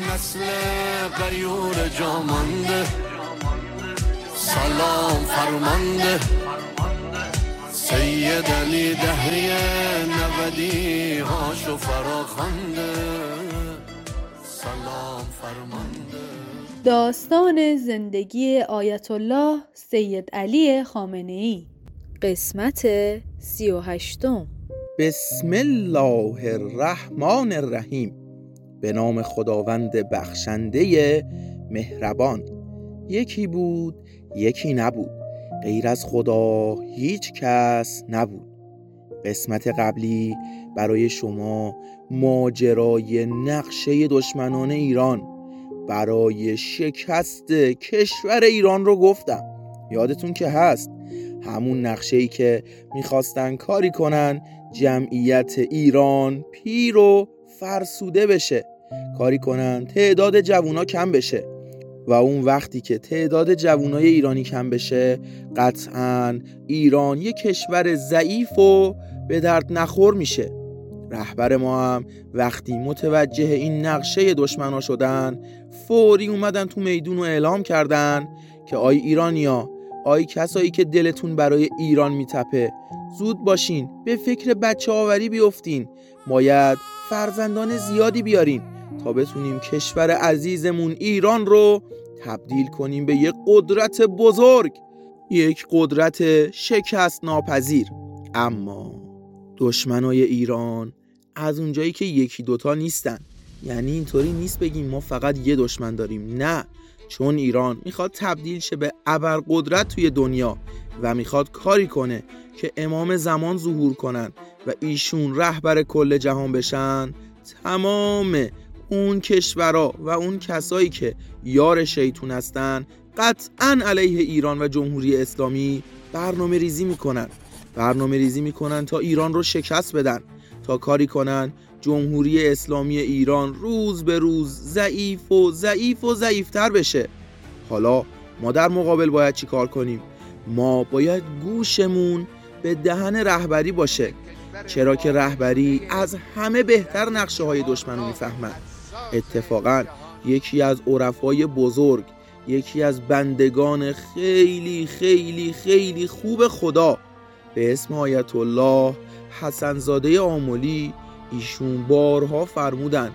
نسل غیور جامانده، سلام فرمانده سید علی دهری نودی هاشو فراخنده، سلام فرمانده. داستان زندگی آیت الله سید علی خامنه‌ای، قسمت 38. بسم الله الرحمن الرحیم. به نام خداوند بخشنده مهربان. یکی بود یکی نبود، غیر از خدا هیچ کس نبود. قسمت قبلی برای شما ماجرای نقشه دشمنان ایران برای شکست کشور ایران رو گفتم. یادتون که هست همون نقشه‌ای که میخواستن کاری کنن جمعیت ایران پیر و فرسوده بشه، کاری کنن تعداد جوونا کم بشه، و اون وقتی که تعداد جوانای ایرانی کم بشه قطعاً ایران یک کشور ضعیف و به درد نخور میشه. رهبر ما هم وقتی متوجه این نقشه دشمنا شدن فوری اومدن تو میدون و اعلام کردن که آی ایرانیا، آی کسایی که دلتون برای ایران میتپه، زود باشین به فکر بچه آوری بیفتین، باید فرزندان زیادی بیارین تا بتونیم کشور عزیزمون ایران رو تبدیل کنیم به یک قدرت بزرگ، یک قدرت شکست ناپذیر. اما دشمنای ایران از اونجایی که یکی دوتا نیستن، یعنی اینطوری نیست بگیم ما فقط یه دشمن داریم، نه، چون ایران میخواد تبدیل شه به ابرقدرت توی دنیا و میخواد کاری کنه که امام زمان ظهور کنن و ایشون رهبر کل جهان بشن، تمام اون کشورها و اون کسایی که یار شیطون هستن قطعاً علیه ایران و جمهوری اسلامی برنامه ریزی میکنن تا ایران رو شکست بدن، تا کاری کنن جمهوری اسلامی ایران روز به روز ضعیفتر بشه. حالا ما در مقابل باید چی کار کنیم؟ ما باید گوشمون به دهن رهبری باشه، چرا که رهبری از همه بهتر نقشه های دشمن رو میفهمن. اتفاقا یکی از عرفای بزرگ، یکی از بندگان خیلی خیلی خیلی خوب خدا به اسم آیت الله حسن زاده آملی، ایشون بارها فرمودن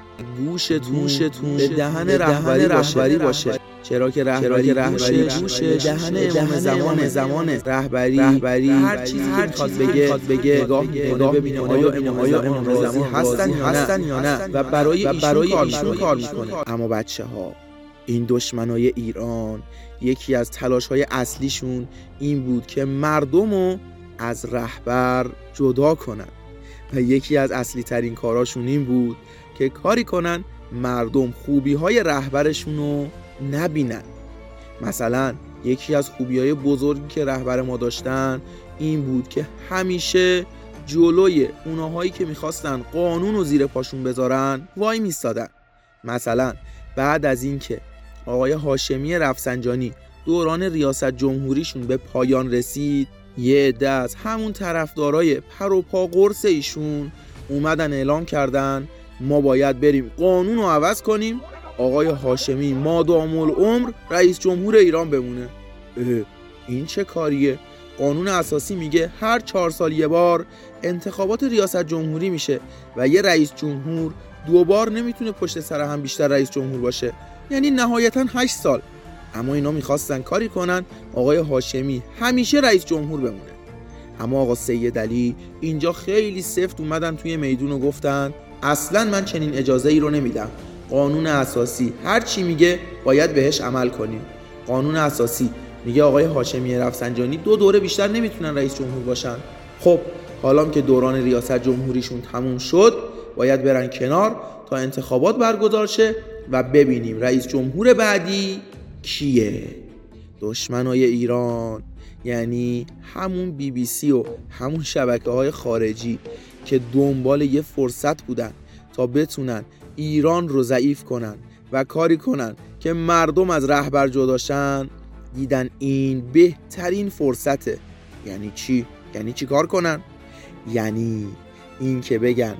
گوشتون به دهن رهبری باشه، چرا که رهبری گوش دهن امام زمانه. رهبری هر چیزی که میخواد بگه نگاه ببینه آیا امام زمان هستن یا نه و برای ایشون کار میکنه. اما بچه‌ها، این دشمنای ایران یکی از تلاش‌های اصلیشون این بود که مردمو از رهبر جدا کنن و یکی از اصلی ترین کاراشون این بود که کاری کنن مردم خوبی‌های رهبرشونو نبینن. مثلا یکی از خوبی‌های بزرگی که رهبر ما داشتن این بود که همیشه جلوی اونهایی که میخواستن قانون رو زیر پاشون بذارن وای میستادن. مثلا بعد از این که آقای هاشمی رفسنجانی دوران ریاست جمهوریشون به پایان رسید، یه عده از همون طرفدارای پر و پا قرص ایشون اومدن اعلام کردن ما باید بریم قانون رو عوض کنیم، آقای هاشمی مادام العمر رئیس جمهور ایران بمونه. این چه کاریه؟ قانون اساسی میگه هر 4 سال یه بار انتخابات ریاست جمهوری میشه و یه رئیس جمهور 2 بار نمیتونه پشت سر هم بیشتر رئیس جمهور باشه، یعنی نهایتاً 8 سال. اما اینا میخواستن کاری کنن آقای هاشمی همیشه رئیس جمهور بمونه. اما آقا سید علی اینجا خیلی سفت اومدن توی میدون و گفتن اصلاً من چنین اجازه ای رو نمیدم. قانون اساسی هر چی میگه باید بهش عمل کنیم. قانون اساسی میگه آقای هاشمی رفسنجانی 2 دوره بیشتر نمیتونن رئیس جمهور باشن. خب حالا که دوران ریاست جمهوریشون تموم شد باید برن کنار تا انتخابات برگزار شه و ببینیم رئیس جمهور بعدی کیه. دشمنای ایران یعنی همون BBC و همون شبکه‌های خارجی که دنبال یه فرصت بودن تا بتونن ایران رو ضعیف کنن و کاری کنن که مردم از رهبر جداشن، دیدن این بهترین فرصته. یعنی چی؟ یعنی چی کار کنن؟ یعنی این که بگن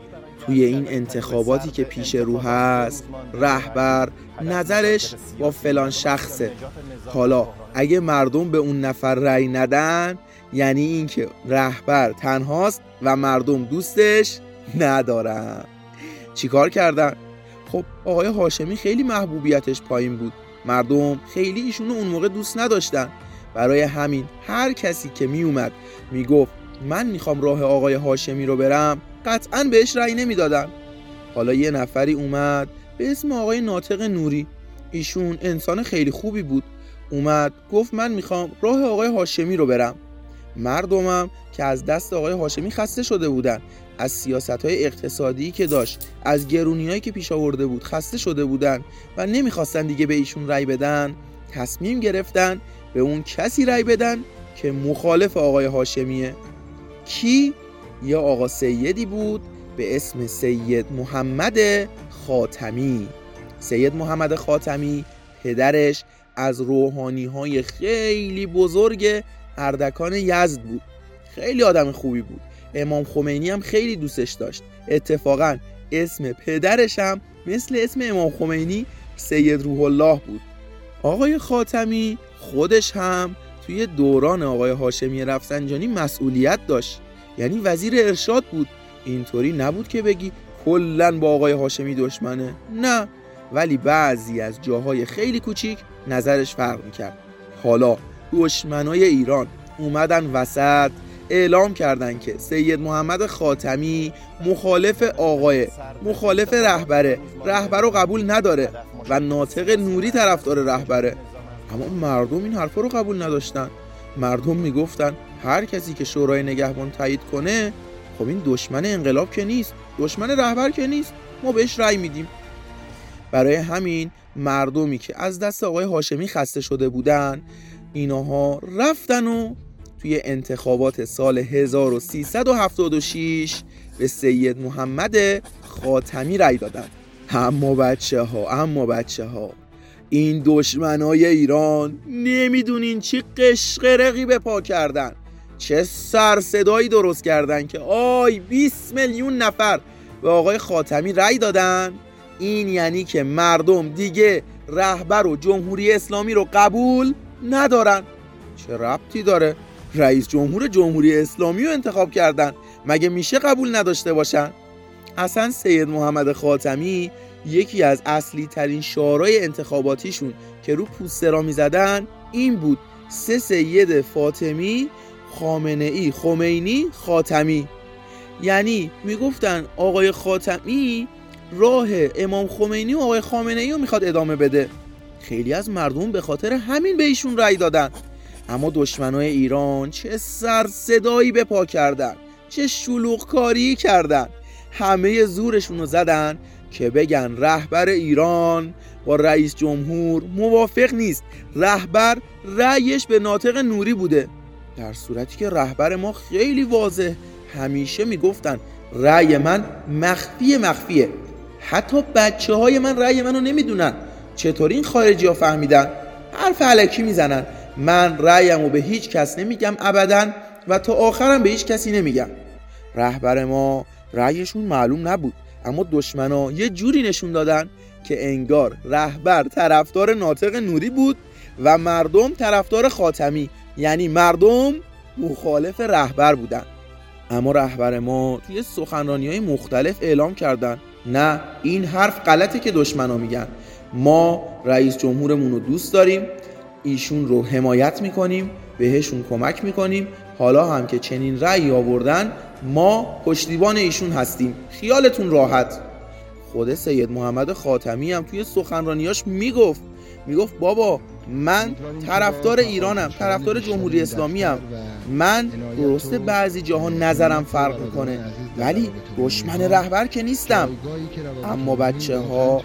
توی این انتخاباتی که پیش رو هست رهبر نظرش با فلان شخصه. حالا اگه مردم به اون نفر رأی ندن یعنی این که رهبر تنهاست و مردم دوستش ندارن. چیکار کردن؟ خب آقای هاشمی خیلی محبوبیتش پایین بود، مردم خیلی ایشونو اون موقع دوست نداشتن. برای همین هر کسی که می اومد می گفت من میخوام راه آقای هاشمی رو برم قطعاً بهش رأی نمیدادن. حالا یه نفری اومد به اسم آقای ناطق نوری، ایشون انسان خیلی خوبی بود، اومد گفت من میخوام راه آقای هاشمی رو برم. مردمم که از دست آقای هاشمی خسته شده بودن، از سیاست‌های اقتصادی که داشت، از گرونیایی که پیش آورده بود خسته شده بودن و نمیخواستن دیگه به ایشون رأی بدن، تصمیم گرفتن به اون کسی رأی بدن که مخالف آقای هاشمیه. کی؟ یا آقا سیدی بود به اسم سید محمد خاتمی. سید محمد خاتمی پدرش از روحانی‌های خیلی بزرگ اردکان یزد بود، خیلی آدم خوبی بود. امام خمینی هم خیلی دوستش داشت. اتفاقا اسم پدرش هم مثل اسم امام خمینی سید روح الله بود. آقای خاتمی خودش هم توی دوران آقای هاشمی رفسنجانی مسئولیت داشت، یعنی وزیر ارشاد بود. اینطوری نبود که بگی کلاً با آقای هاشمی دشمنه، نه، ولی بعضی از جاهای خیلی کوچیک نظرش فرق میکرد. حالا دشمنای ایران اومدن وسط اعلام کردن که سید محمد خاتمی مخالف رهبر رو قبول نداره و ناطق نوری طرفدار رهبره. اما مردم این حرفا رو قبول نداشتن. مردم میگفتن هر کسی که شورای نگهبان تایید کنه خب این دشمن انقلاب که نیست، دشمن رهبر که نیست، ما بهش رأی میدیم. برای همین مردمی که از دست آقای هاشمی خسته شده بودن اینها رفتن و توی انتخابات سال 1376 به سید محمد خاتمی رأی دادن. اما بچه ها این دشمنای ایران نمیدونین چی قشقرقی به پا کردن، چه سر صدایی درست کردن که 20 میلیون نفر به آقای خاتمی رأی دادن. این یعنی که مردم دیگه رهبر و جمهوری اسلامی رو قبول ندارن. چه ربطی داره؟ رئیس جمهور جمهوری اسلامی رو انتخاب کردن، مگه میشه قبول نداشته باشن؟ اصلا سید محمد خاتمی یکی از اصلی ترین شعارهای انتخاباتیشون که رو پوسترها میزدن این بود: 3 سید فاطمی، خامنه‌ای، خمینی، خاتمی. یعنی میگفتن آقای خاتمی راه امام خمینی و آقای خامنه‌ای رو میخواد ادامه بده. خیلی از مردم به خاطر همین به ایشون رأی دادن. اما دشمنای ایران چه سر صدایی به پا کردن، چه شلوغ کاری کردن. همه زورشون رو زدن که بگن رهبر ایران با رئیس جمهور موافق نیست، رهبر رأیش به ناطق نوری بوده، در صورتی که رهبر ما خیلی واضح همیشه میگفتن رأی من مخفیه، حتی بچه های من رأی منو نمیدونن. چطوری این خارجی ها فهمیدن؟ حرف الکی میزنن. من رأیمو به هیچ کس نمیگم ابداً و تا آخرم به هیچ کسی نمیگم. رهبر ما رأیشون معلوم نبود، اما دشمنا یه جوری نشون دادن که انگار رهبر طرفدار ناطق نوری بود و مردم طرفدار خاتمی، یعنی مردم مخالف رهبر بودن. اما رهبر ما توی سخنرانی‌های مختلف اعلام کردن نه، این حرف غلطه که دشمنا میگن. ما رئیس جمهورمون رو دوست داریم، ایشون رو حمایت میکنیم، بهشون کمک میکنیم. حالا هم که چنین رأی آوردن ما پشتیبان ایشون هستیم، خیالتون راحت. خود سید محمد خاتمی هم توی سخنرانیاش میگفت بابا من طرفدار ایرانم، طرفدار جمهوری اسلامی ام. من درسته بعضی جاها نظرم فرق میکنه ولی دشمن رهبر که نیستم. اما بچه ها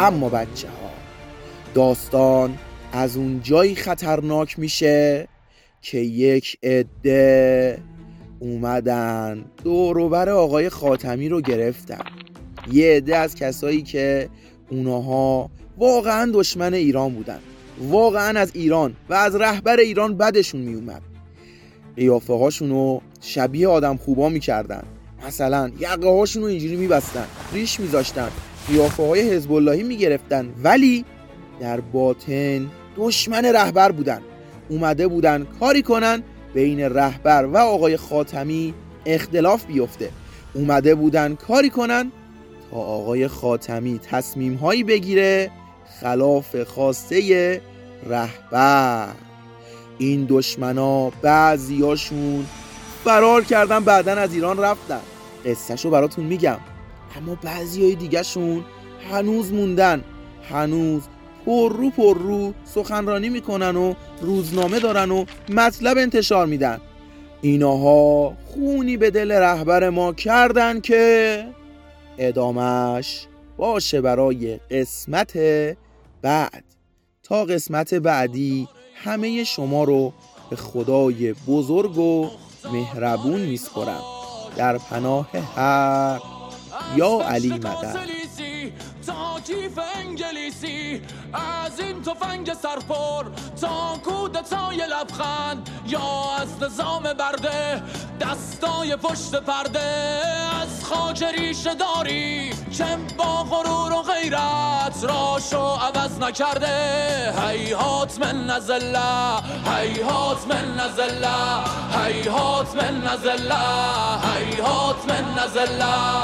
داستان از اون جایی خطرناک میشه که یک عده اومدن دوروبر آقای خاتمی رو گرفتن. یه عده از کسایی که اونها واقعا دشمن ایران بودن، واقعا از ایران و از رهبر ایران بدشون میومد. قیافه هاشونو شبیه آدم خوبا میکردن، مثلا یقه هاشون رو اینجوری میبستن، ریش میذاشتن، قیافه های حزب اللهی میگرفتن، ولی در باطن دشمن رهبر بودن. اومده بودن کاری کنن بین رهبر و آقای خاتمی اختلاف بیفته. اومده بودن کاری کنن تا آقای خاتمی تصمیم هایی بگیره خلاف خواسته رهبر. این دشمنا بعضیاشون فرار کردن، بعدن از ایران رفتن، قصهشو براتون میگم. اما بعضیای دیگه شون هنوز موندن، هنوز پر رو سخنرانی میکنن و روزنامه دارن و مطلب انتشار میدن. ایناها خونی به دل رهبر ما کردن که ادامش باشه برای قسمت بعد. تا قسمت بعدی همه شما رو به خدای بزرگ و مهربون میسپارم. در پناه حق، یا علی مدد. تا کیف انگلیسی، از این تفنگ سرپر تا کودتای لبخند، یا از نظام برده دستای پشت پرده، از خاک ریشه داری که با غرور و غیرت راشو عوض نکرده. هیهات من نزله، هیهات من نزله، هیهات من نزله، هیهات من نزله.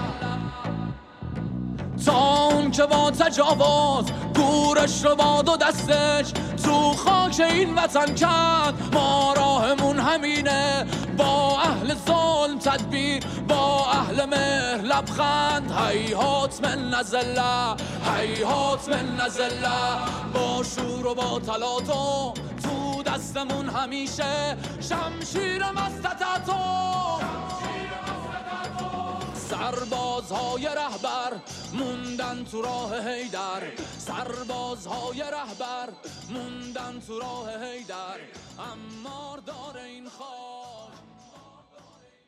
تا اون که با تجاوز گورش رو با دو دستش تو خاک این وطن کرد، ما راهمون همینه، با اهل ظلم تدبیر، با اهل مهر لبخند. هیهات من نزله، هیهات من نزله، با شور و با تلاطم تو دستمون همیشه شمشیر مستطعتو. سربازهای رهبر موندن تو راه حیدر، سربازهای رهبر موندن تو راه حیدر، اما دار این خاک